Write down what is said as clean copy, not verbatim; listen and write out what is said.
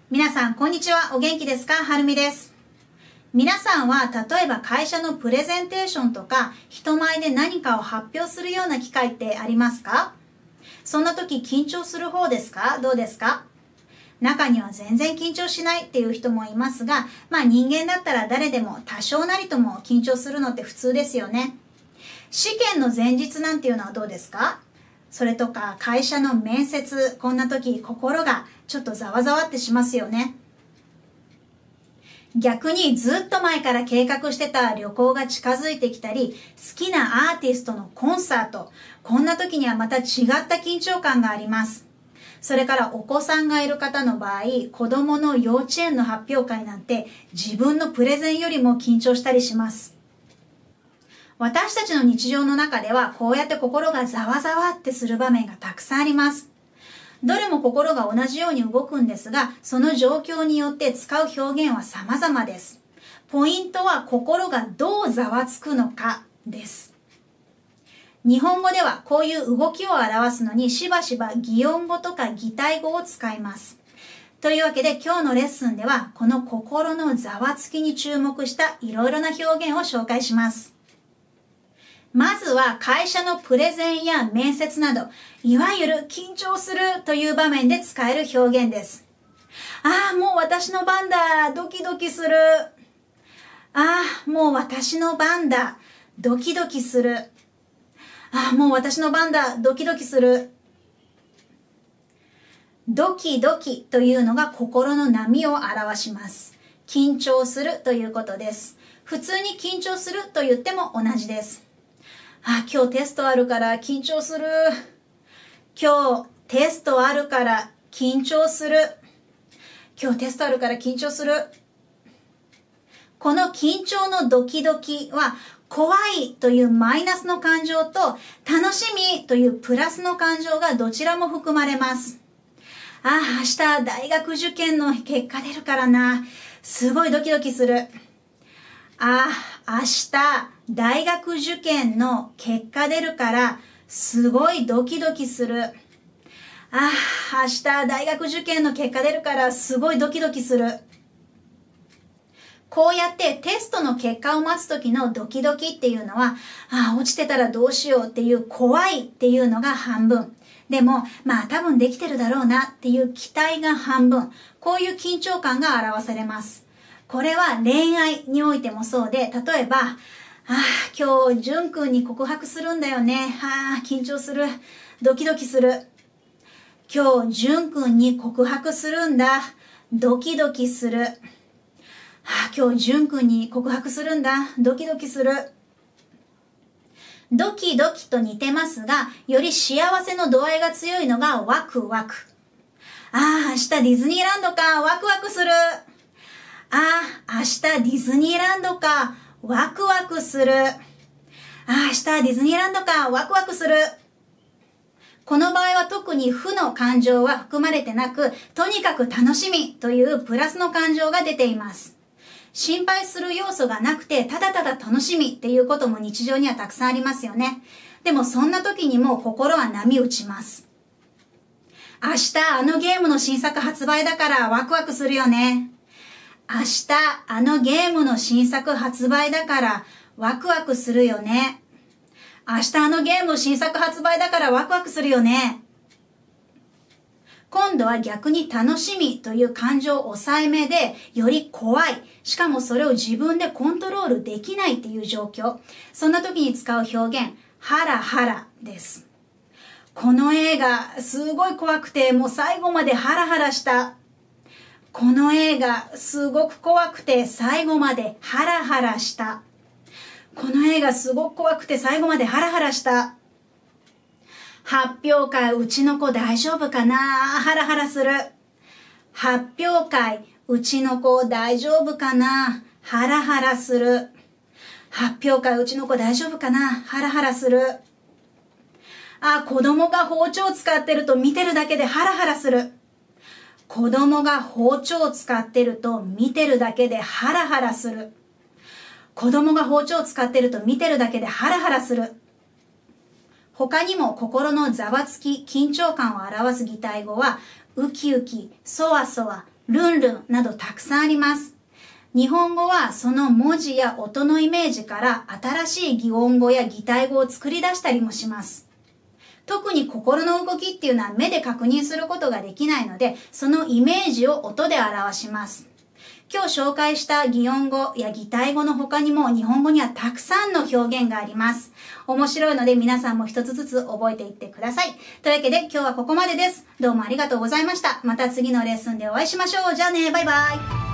皆さん、こんにちは。お元気ですか？はるみです。皆さんは、例えば会社のプレゼンテーションとか、人前で何かを発表するような機会ってありますか？そんな時緊張する方ですか？どうですか？中には全然緊張しないっていう人もいますが、人間だったら誰でも多少なりとも緊張するのって普通ですよね。試験の前日なんていうのはどうですか？それとか会社の面接、こんな時心がちょっとざわざわってしますよね。逆にずっと前から計画してた旅行が近づいてきたり、好きなアーティストのコンサート、こんな時にはまた違った緊張感があります。それからお子さんがいる方の場合、子供の幼稚園の発表会なんて自分のプレゼンよりも緊張したりします。私たちの日常の中ではこうやって心がざわざわってする場面がたくさんあります。どれも心が同じように動くんですが、その状況によって使う表現は様々です。ポイントは心がどうざわつくのかです。日本語ではこういう動きを表すのにしばしば擬音語とか擬態語を使います。というわけで今日のレッスンではこの心のざわつきに注目したいろいろな表現を紹介します。まずは会社のプレゼンや面接など、いわゆる緊張するという場面で使える表現です。もう私の番だ、ドキドキする。もう私の番だ、ドキドキする。もう私の番だ、ドキドキする。ドキドキというのが心の波を表します。緊張するということです。普通に緊張すると言っても同じです。今日テストあるから緊張する。今日テストあるから緊張する。今日テストあるから緊張する。この緊張のドキドキは怖いというマイナスの感情と楽しみというプラスの感情がどちらも含まれます。明日大学受験の結果出るからな。すごいドキドキする。明日大学受験の結果出るからすごいドキドキする。明日大学受験の結果出るからすごいドキドキする。こうやってテストの結果を待つ時のドキドキっていうのは、落ちてたらどうしようっていう怖いっていうのが半分。でも、多分できてるだろうなっていう期待が半分。こういう緊張感が表されます。これは恋愛においてもそうで、例えば、今日、淳くんに告白するんだよね。緊張する。ドキドキする。今日、淳くんに告白するんだ。ドキドキする。今日、淳くんに告白するんだ。ドキドキする。ドキドキと似てますが、より幸せの度合いが強いのがワクワク。明日ディズニーランドか。ワクワクする。明日ディズニーランドか。ワクワクする。明日ディズニーランドか。ワクワクする。この場合は特に負の感情は含まれてなく、とにかく楽しみというプラスの感情が出ています。心配する要素がなくて、ただただ楽しみっていうことも日常にはたくさんありますよね。でもそんな時にも心は波打ちます。明日あのゲームの新作発売だからワクワクするよね。明日あのゲームの新作発売だからワクワクするよね。明日あのゲームの新作発売だからワクワクするよね。今度は逆に楽しみという感情を抑えめで、より怖い。しかもそれを自分でコントロールできないっていう状況。そんな時に使う表現、ハラハラです。この映画、すごい怖くて、もう最後までハラハラした。この映画、すごく怖くて、最後までハラハラした。この映画、すごく怖くて、最後までハラハラした。発表会、うちの子大丈夫かな？ハラハラする。発表会、うちの子大丈夫かな？ハラハラする。発表会、うちの子大丈夫かな？ハラハラする。子供が包丁使ってると見てるだけでハラハラする。子供が包丁使ってると見てるだけでハラハラする。子供が包丁使ってると見てるだけでハラハラする。他にも心のざわつき、緊張感を表す擬態語は、ウキウキ、そわそわ、 ルンルンなどたくさんあります。日本語はその文字や音のイメージから新しい擬音語や擬態語を作り出したりもします。特に心の動きっていうのは目で確認することができないので、そのイメージを音で表します。今日紹介した擬音語や擬態語の他にも日本語にはたくさんの表現があります。面白いので皆さんも一つずつ覚えていってください。というわけで今日はここまでです。どうもありがとうございました。また次のレッスンでお会いしましょう。じゃあね、バイバイ。